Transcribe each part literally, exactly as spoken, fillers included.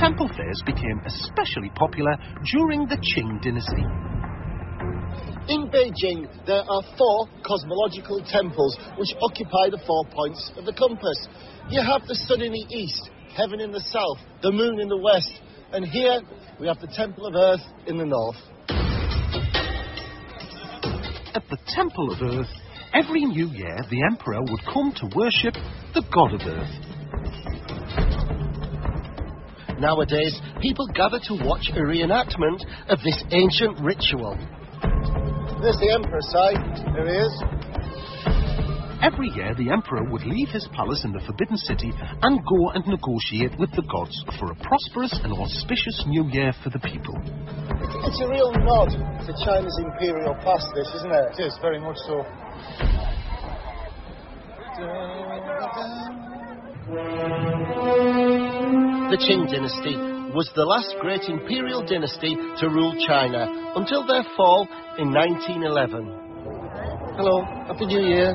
temple fairs became especially popular during the Qing dynasty. In Beijing, there are four cosmological temples which occupy the four points of the compass. You have the sun in the east, heaven in the south, the moon in the west, and here we have the Temple of Earth in the north. At the Temple of Earth, every new year the emperor would come to worship the god of Earth. Nowadays, people gather to watch a reenactment of this ancient ritual. There's the emperor's side. There he is. Every year the emperor would leave his palace in the Forbidden City and go and negotiate with the gods for a prosperous and auspicious new year for the people. It's a real nod to China's imperial past, this, isn't it? It is, very much so. The Qing dynasty was the last great imperial dynasty to rule China until their fall in nineteen eleven. Hello, Happy New Year.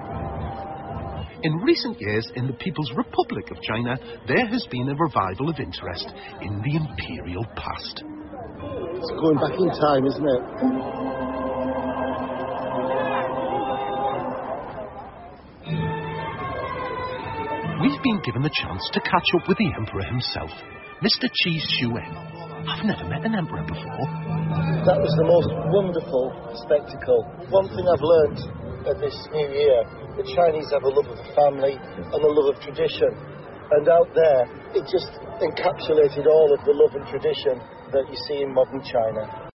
In recent years, in the People's Republic of China, there has been a revival of interest in the imperial past. It's going back in time, isn't it? We've been given the chance to catch up with the emperor himself, Mister Qi Xuan. I've never met an emperor before. That was the most wonderful spectacle. One thing I've learnt at this new year, the Chinese have a love of the family and a love of tradition. And out there, it just encapsulated all of the love and tradition that you see in modern China.